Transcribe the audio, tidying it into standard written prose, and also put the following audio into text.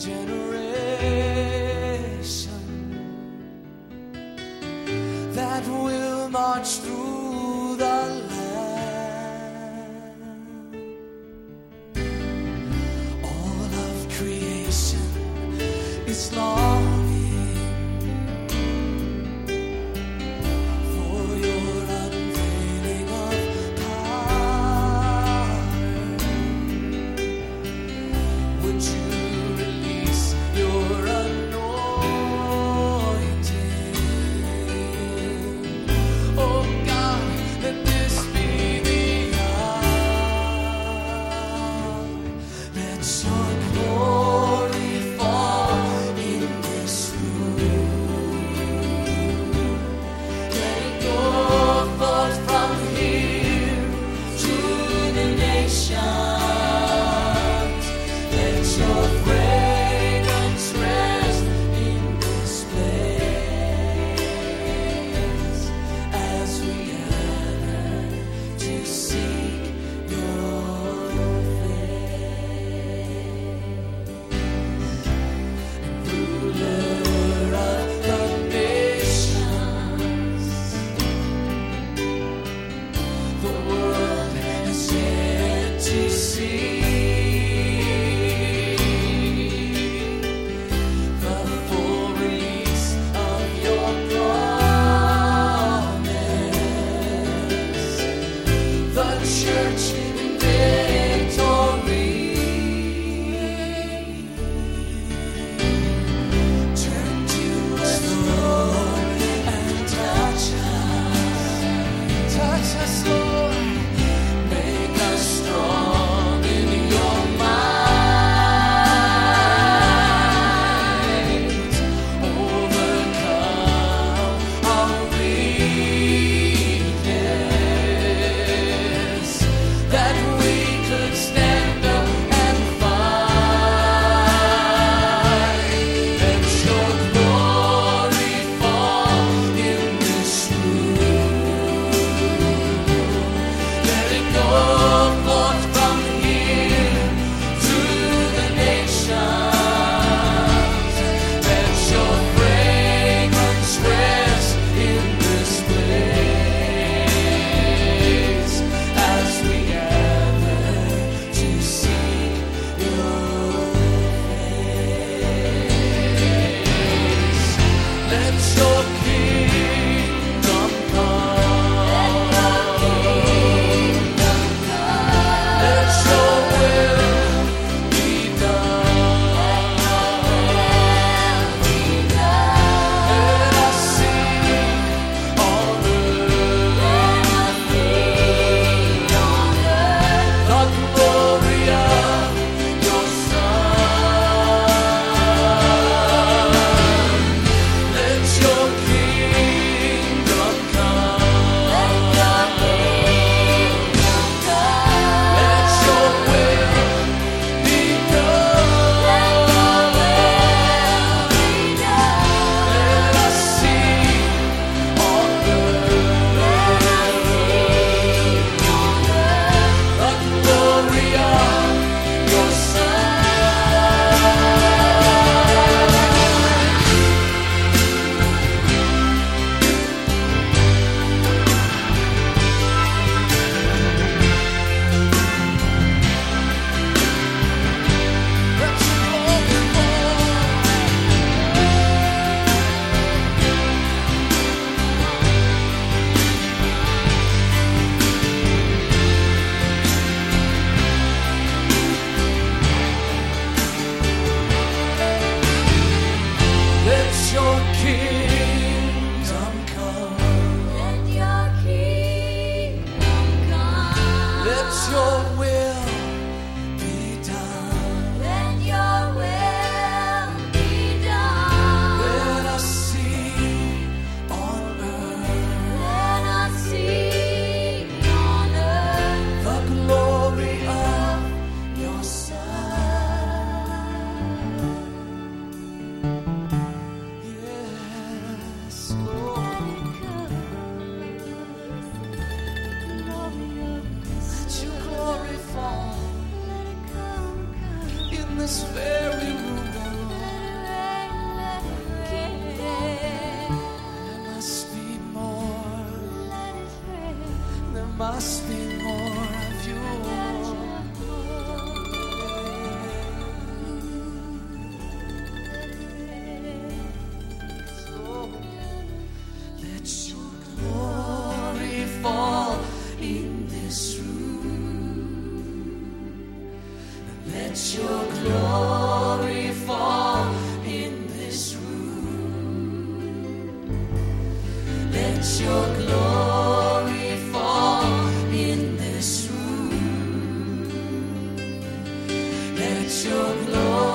generation that will march through the land. All of creation is longing for your unveiling of power. Would you release your anointing? Oh God, let this be the hour. Let your glory fall in this room. Let it go forth from here to the nations. Let your fragrance rest in this place as we gather to seek your face. Ruler of the nations, the world has yet to see. The full release of your promise, the church in victory. Turn to us, Lord, and touch us, Lord. Make us strong in your might. Overcome our weakness, that we could stand up and fight. Let your glory fall in this room. Let it go forth from here to the nations. Let your fragrance rest in this place as we gather to seek your face. Let your kingdom come. Let your will be done. Let us see on earth the glory of your Son. Let your kingdom come. Let your will be done. Let us see on earth the glory of your Son. Let your glory Let your kingdom come. Let your will be done. Let us see on earth the glory of your Son. Yes, Lord. Let your glory fall in this very room, oh Let your glory fall in this room. Let your glory fall in this room. Let your glory